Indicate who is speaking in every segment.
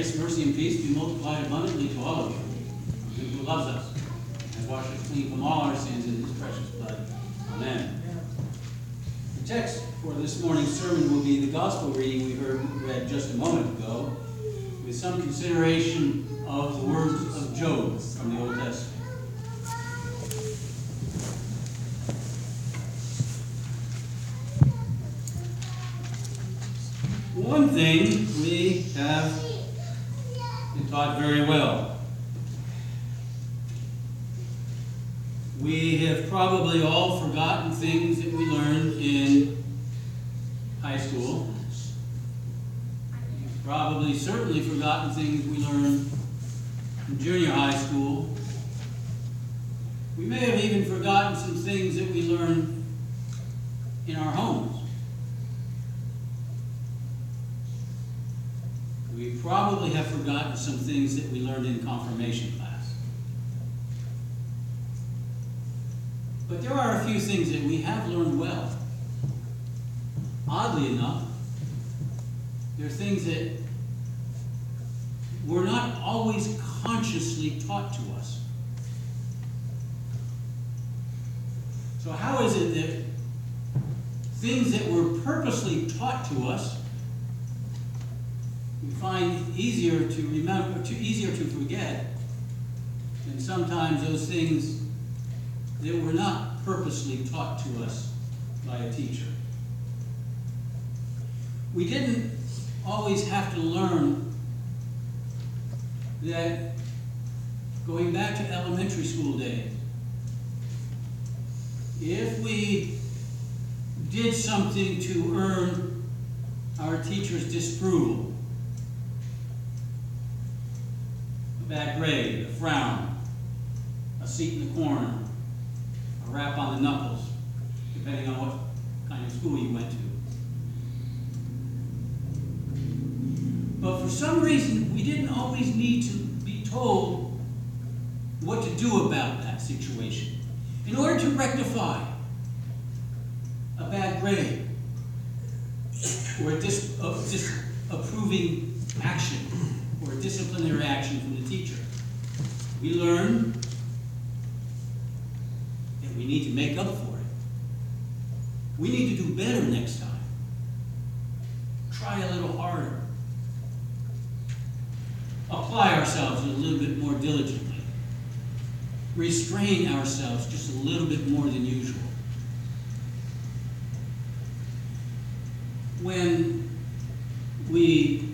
Speaker 1: Grace, mercy, and peace be multiplied abundantly to all of you, from Him who loves us and washed us clean from all our sins in His precious blood. Amen. The text for this morning's sermon will be the gospel reading we read just a moment ago, with some consideration of the words of Job from the Old Testament. One thing we have been taught very well. We have probably all forgotten things that we learned in high school. We've probably certainly forgotten things we learned in junior high school. We may have even forgotten some things that we learned in our homes. We probably have forgotten some things that we learned in confirmation class. But there are a few things that we have learned well. Oddly enough, there are things that were not always consciously taught to us. So how is it that things that were purposely taught to us we find easier to remember, easier to forget, than sometimes those things that were not purposely taught to us by a teacher? We didn't always have to learn that going back to elementary school days, if we did something to earn our teacher's disapproval, a bad grade, a frown, a seat in the corner, a rap on the knuckles, depending on what kind of school you went to. But for some reason, we didn't always need to be told what to do about that situation. In order to rectify a bad grade or a disapproving action or a disciplinary action from the teacher, we learn that we need to make up for it. We need to do better next time. Try a little harder. Apply ourselves a little bit more diligently. Restrain ourselves just a little bit more than usual. When we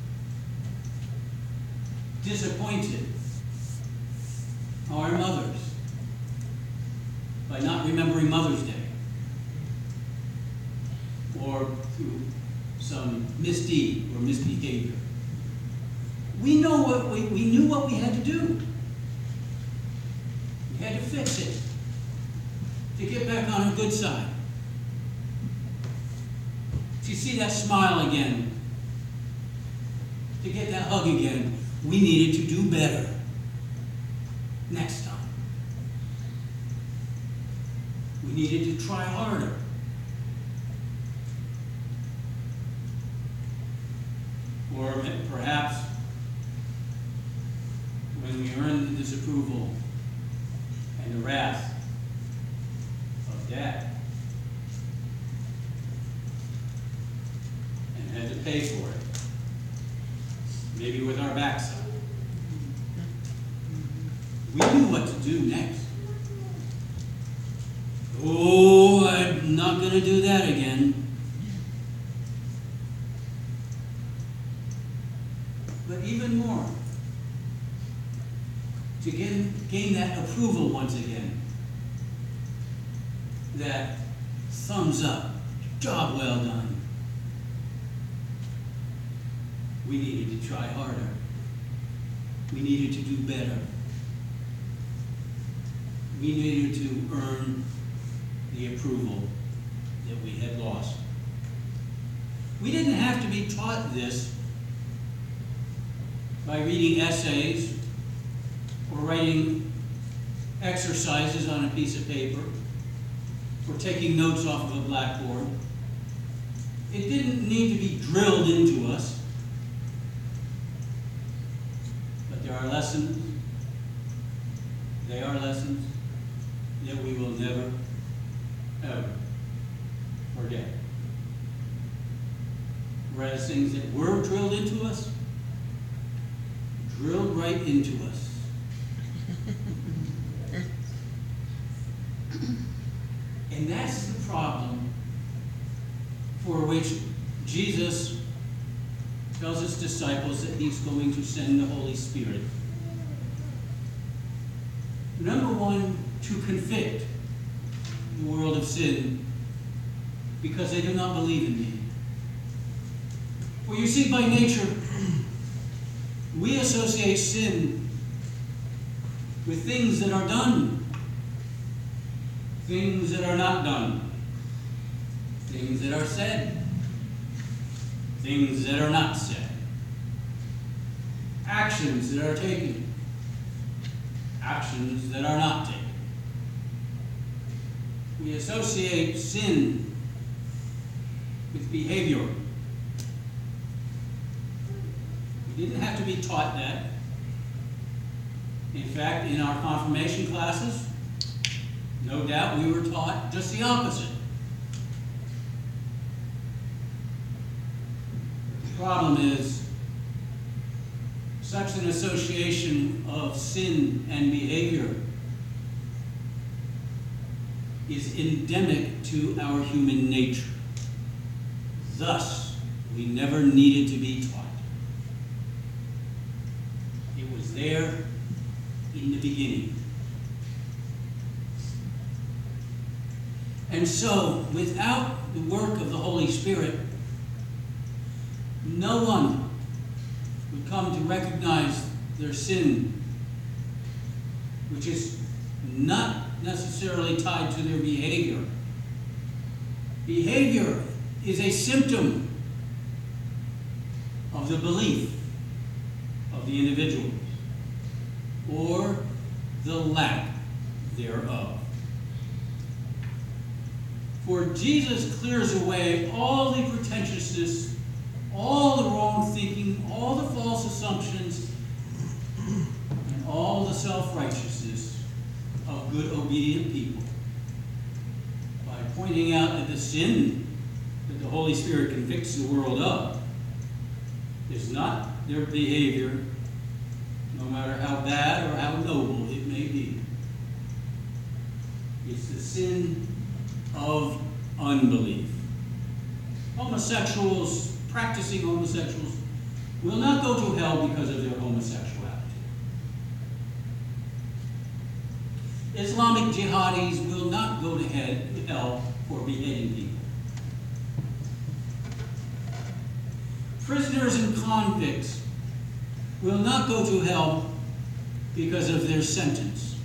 Speaker 1: disappointed our mothers by not remembering Mother's Day, or through some misdeed or misbehavior, we knew what we had to do. We had to fix it to get back on our good side. To see that smile again, to get that hug again, we needed to do better next time. We needed to try harder. Or perhaps when we earned the disapproval and the wrath of Dad and had to pay for it, maybe with our backside. We knew what to do next. Oh, I'm not going to do that again. But even more, to gain that approval once again, that thumbs up, job well done, we needed to try harder. We needed to do better. We needed to earn the approval that we had lost. We didn't have to be taught this by reading essays or writing exercises on a piece of paper or taking notes off of a blackboard. It didn't need to be drilled into us. there are lessons, they are lessons that we will never, ever forget. Whereas things that were drilled into us, drilled right into us. And that's the problem for which Jesus tells his disciples that he's going to send the Holy Spirit. Number one, to convict the world of sin because they do not believe in me. For you see, by nature, we associate sin with things that are done, things that are not done, things that are said, things that are not said, actions that are taken, actions that are not taken. We associate sin with behavior. We didn't have to be taught that. In fact, in our confirmation classes, no doubt we were taught just the opposite. The problem is, such an association of sin and behavior is endemic to our human nature. Thus, we never needed to be taught. It was there in the beginning. And so, without the work of the Holy Spirit, no one would come to recognize their sin, which is not necessarily tied to their behavior. Behavior is a symptom of the belief of the individual, or the lack thereof. For Jesus clears away all the pretentiousness, all the wrong thinking, all the false assumptions, and all the self-righteousness of good, obedient people by pointing out that the sin that the Holy Spirit convicts the world of is not their behavior, no matter how bad or how noble it may be. It's the sin of unbelief. Homosexuals, practicing homosexuals, will not go to hell because of their homosexuality. Islamic jihadis will not go to hell for beheading people. Prisoners and convicts will not go to hell because of their sentence.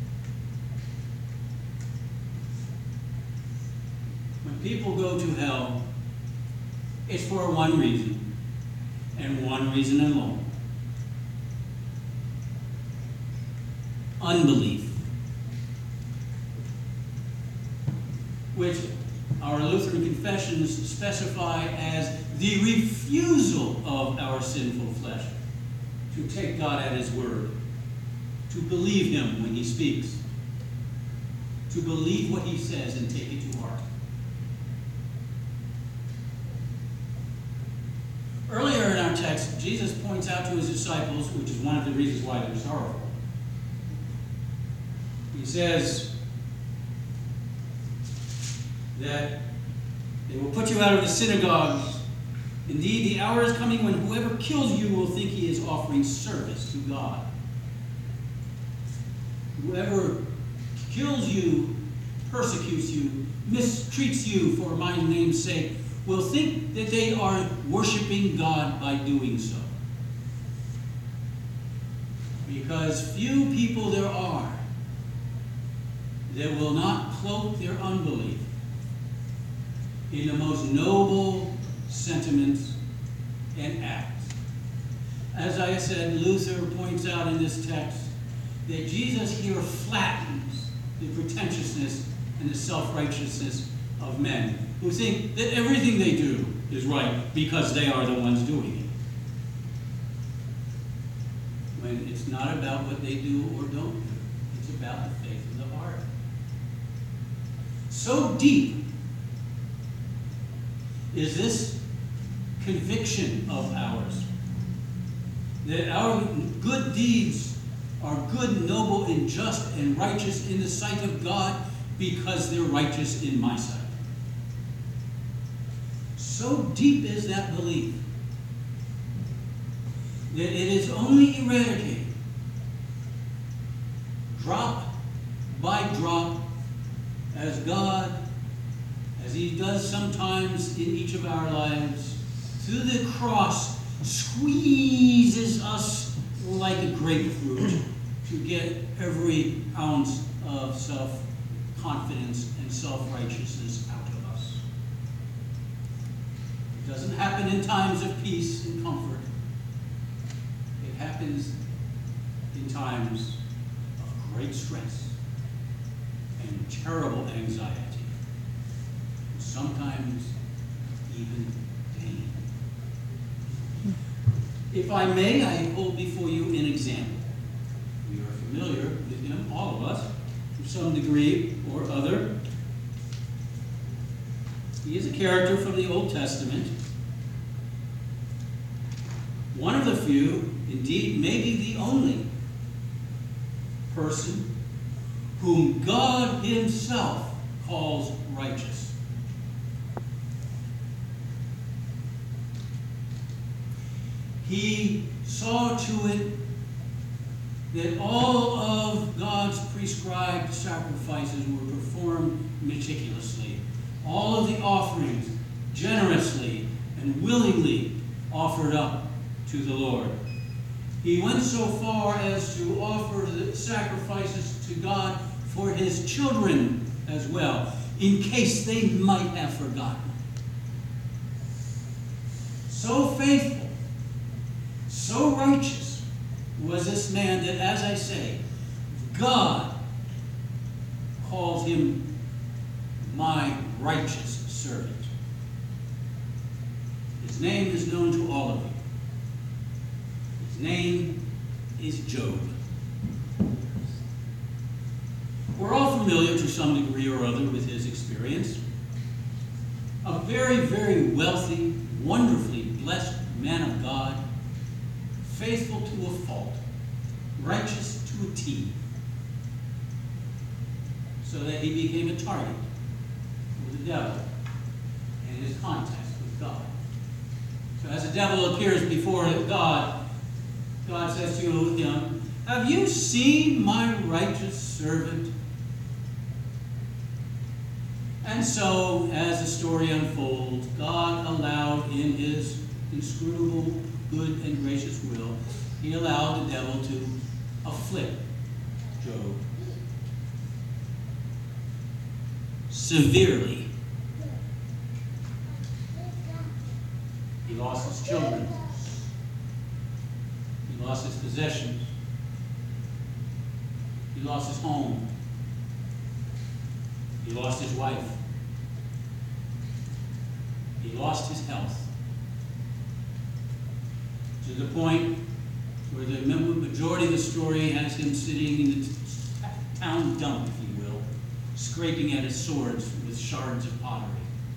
Speaker 1: When people go to hell, it's for one reason, and one reason alone: unbelief, which our Lutheran confessions specify as the refusal of our sinful flesh to take God at his word, to believe him when he speaks, to believe what he says and take it to heart. Earlier in our text, Jesus points out to his disciples, which is one of the reasons why they're sorrowful. He says that they will put you out of the synagogues. Indeed, the hour is coming when whoever kills you will think he is offering service to God. Whoever kills you, persecutes you, mistreats you for my name's sake, will think that they are worshiping God by doing so. Because few people there are that will not cloak their unbelief in the most noble sentiments and acts. As I said, Luther points out in this text that Jesus here flattens the pretentiousness and the self-righteousness of men who think that everything they do is right because they are the ones doing it. when it's not about what they do or don't do. It's about the faith in the heart. So deep is this conviction of ours that our good deeds are good, noble, and just, and righteous in the sight of God because they're righteous in my sight. So deep is that belief that it is only eradicated drop by drop as God, as He does sometimes in each of our lives, through the cross, squeezes us like a grapefruit to get every ounce of self-confidence and self-righteousness out of us. It doesn't happen in times of peace and comfort. It happens in times of great stress and terrible anxiety, and sometimes even pain. If I may, I hold before you an example. We are familiar with him, all of us, to some degree or other. He is a character from the Old Testament. One of the few, indeed maybe the only person whom God Himself calls righteous. He saw to it that all of God's prescribed sacrifices were performed meticulously. All of the offerings generously and willingly offered up to the Lord. He went so far as to offer the sacrifices to God for His children as well, in case they might have forgotten. So faithful, so righteous was this man that, as I say, God calls him my righteous servant. His name is known to all of you. His name is Job. We're all familiar to some degree or other with his experience. A very, very wealthy, wonderfully blessed man of God, faithful to a fault, righteous to a T, so that he became a target for the devil and his contest with God. So as the devil appears before God, God says to him, "Have you seen my righteous servant?" And so, as the story unfolds, God allowed, in His inscrutable, good and gracious will, He allowed the devil to afflict Job severely. He lost his children. He lost his possessions. He lost his home. He lost his wife. He lost his health. To the point where the majority of the story has him sitting in the town dump, if you will, scraping at his swords with shards of pottery.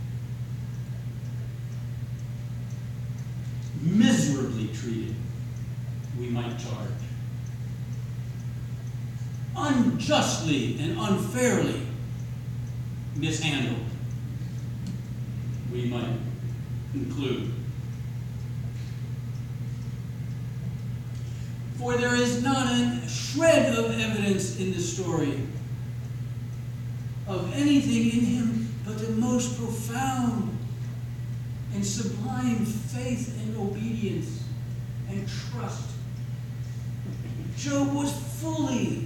Speaker 1: Miserably treated, we might charge. Unjustly and unfairly mishandled, we might conclude. For there is not a shred of evidence in the story of anything in him but the most profound and sublime faith and obedience and trust. Job was fully,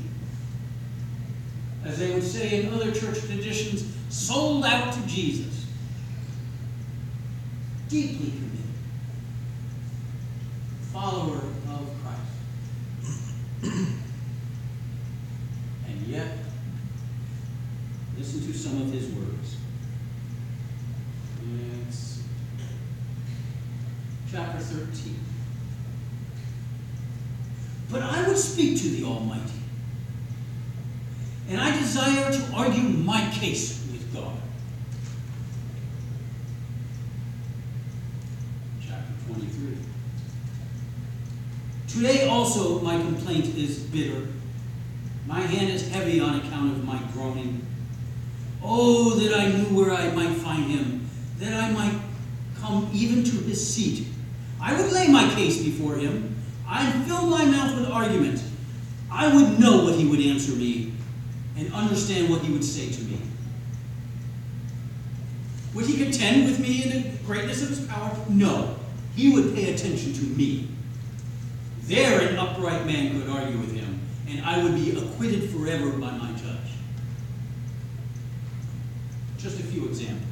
Speaker 1: as they would say in other church traditions, sold out to Jesus. Deeply committed. Follower of Christ. And yet, listen to some of his words. It's chapter 13. But I would speak to the Almighty. And I desire to argue my case with God. Chapter 23. Today also my complaint is bitter. My hand is heavy on account of my groaning. Oh, that I knew where I might find him, that I might come even to his seat. I would lay my case before him. I'd fill my mouth with argument. I would know what he would answer me and understand what he would say to me. Would he contend with me in the greatness of his power? No. He would pay attention to me. There an upright man could argue with him, and I would be acquitted forever by my judge. Just a few examples.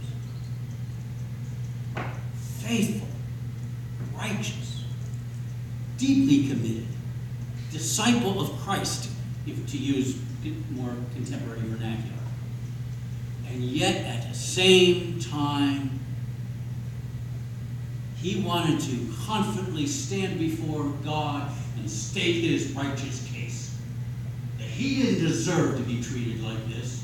Speaker 1: Faithful, righteous, deeply committed, disciple of Christ, if to use more contemporary vernacular. And yet at the same time, he wanted to confidently stand before God and state his righteous case. That he didn't deserve to be treated like this,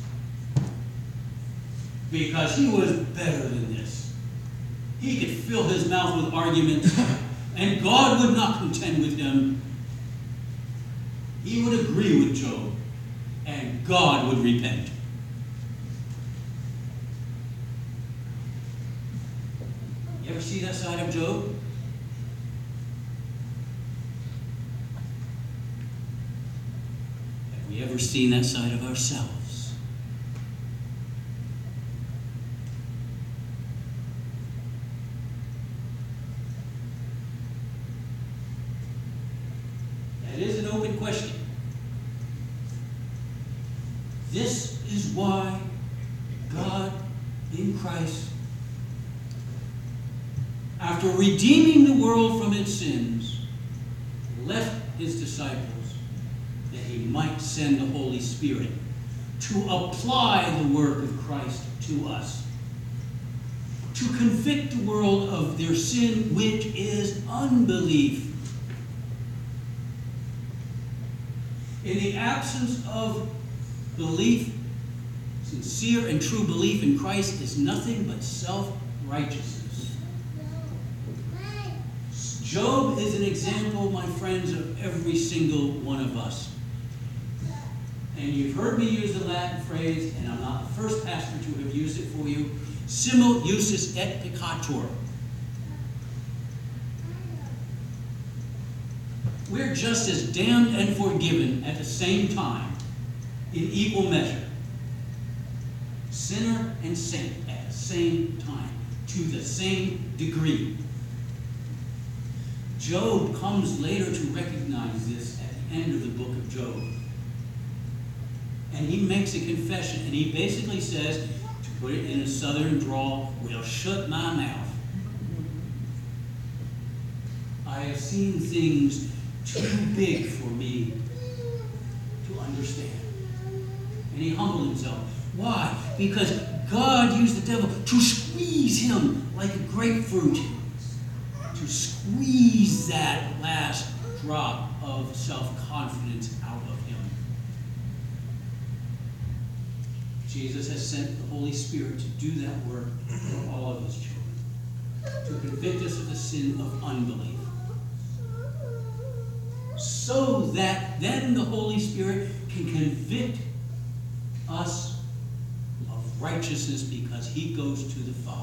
Speaker 1: because he was better than this. He could fill his mouth with arguments, and God would not contend with him. He would agree with Job, and God would repent. You ever see that side of Job? Have we ever seen that side of ourselves? That is an open question. This is why God in Christ, after redeeming the world from its sins, left his disciples that he might send the Holy Spirit to apply the work of Christ to us, to convict the world of their sin, which is unbelief. In the absence of belief, sincere and true belief in Christ is nothing but self-righteousness. Job is an example, my friends, of every single one of us. And you've heard me use the Latin phrase, and I'm not the first pastor to have used it for you, simul justus et peccator. We're just as damned and forgiven at the same time, in equal measure. Sinner and saint at the same time, to the same degree. Job comes later to recognize this at the end of the book of Job. And he makes a confession, and he basically says, to put it in a southern drawl, "Well, shut my mouth. I have seen things too big for me to understand." And he humbled himself. Why? Because God used the devil to squeeze him like a grapefruit, to squeeze that last drop of self-confidence out of him. Jesus has sent the Holy Spirit to do that work for all of his children, to convict us of the sin of unbelief, so that then the Holy Spirit can convict us of righteousness, because he goes to the Father.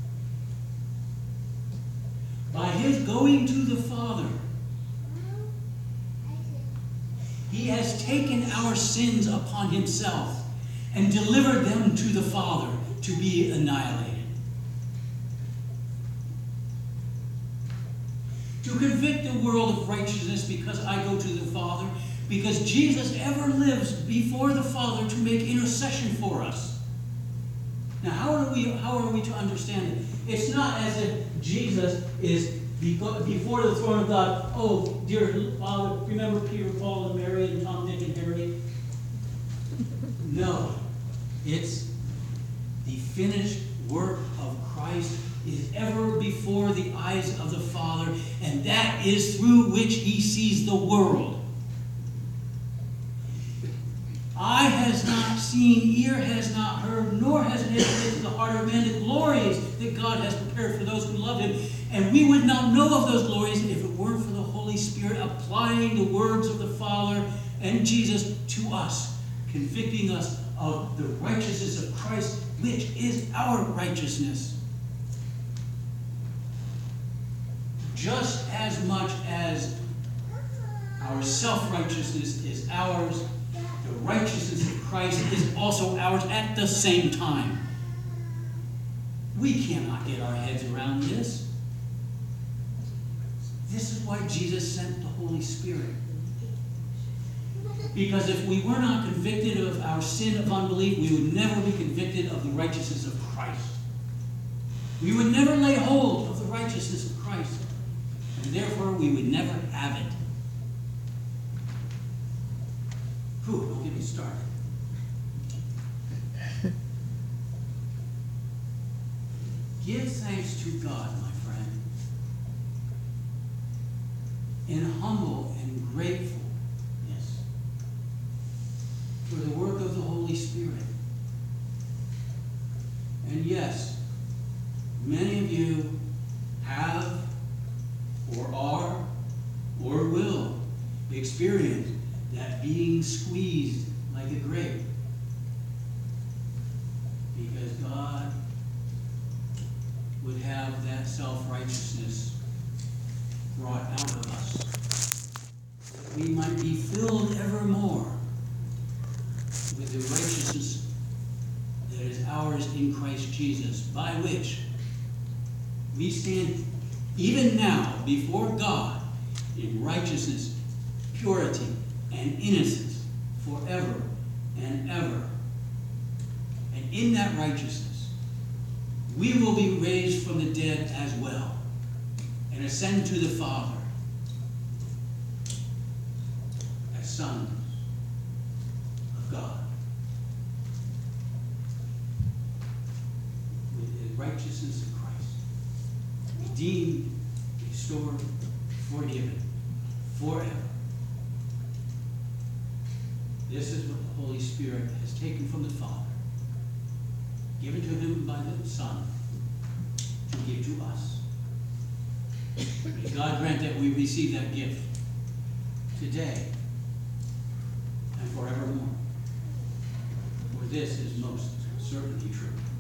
Speaker 1: By his going to the Father, he has taken our sins upon himself and delivered them to the Father to be annihilated. To convict the world of righteousness, because I go to the Father, because Jesus ever lives before the Father to make intercession for us. Now, how are we to understand it? It's not as if Jesus is before the throne of God. "Oh, dear Father, remember Peter, Paul, and Mary, and Tom, Dick, and Harry?" No. It's the finished work of Christ is ever before the eyes of the Father, and that is through which he sees the world. seen, ear has not heard, nor has it entered into the heart of man the glories that God has prepared for those who love him. And we would not know of those glories if it weren't for the Holy Spirit applying the words of the Father and Jesus to us, convicting us of the righteousness of Christ, which is our righteousness. Just as much as our self-righteousness is ours, the righteousness of Christ is also ours at the same time. We cannot get our heads around this. This is why Jesus sent the Holy Spirit. Because if we were not convicted of our sin of unbelief, we would never be convicted of the righteousness of Christ. We would never lay hold of the righteousness of Christ. And therefore, we would never have it. Whew, don't get me started. Give thanks to God, my friend, in humble and gratefulness for the work of the Holy Spirit. And yes, many of you have, or are, or will experience that being squeezed like a grape. Because God would have that self-righteousness brought out of us, that we might be filled evermore with the righteousness that is ours in Christ Jesus, by which we stand even now before God in righteousness, purity, and innocence forever and ever. And in that righteousness, we will be raised from the dead as well and ascend to the Father as sons of God. With the righteousness of Christ, redeemed, restored, forgiven, forever. This is what the Holy Spirit has taken from the Father, given to him by the Son, to give to us. May God grant that we receive that gift today and forevermore. For this is most certainly true.